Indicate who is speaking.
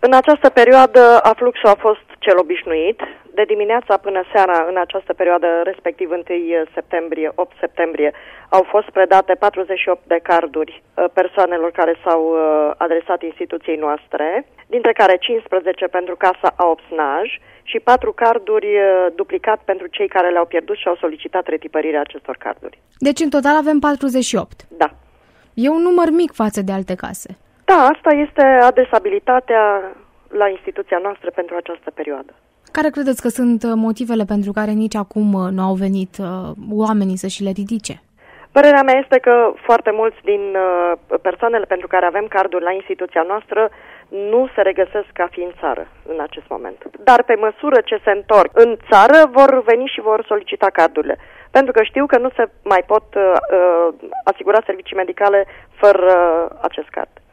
Speaker 1: În această perioadă afluxul a fost cel obișnuit. De dimineața până seara, în această perioadă, respectiv 1 septembrie, 8 septembrie, au fost predate 48 de carduri persoanelor care s-au adresat instituției noastre, dintre care 15 pentru Casa Aopsnaj și 4 carduri duplicat pentru cei care le-au pierdut și au solicitat retipărirea acestor carduri.
Speaker 2: Deci în total avem 48.
Speaker 1: Da.
Speaker 2: E un număr mic față de alte case.
Speaker 1: Da, asta este adresabilitatea la instituția noastră pentru această perioadă.
Speaker 2: Care credeți că sunt motivele pentru care nici acum nu au venit oamenii să și le ridice?
Speaker 1: Părerea mea este că foarte mulți din persoanele pentru care avem carduri la instituția noastră nu se regăsesc ca fiind țară în acest moment. Dar pe măsură ce se întorc în țară, vor veni și vor solicita cardurile. Pentru că știu că nu se mai pot asigura servicii medicale fără acest card.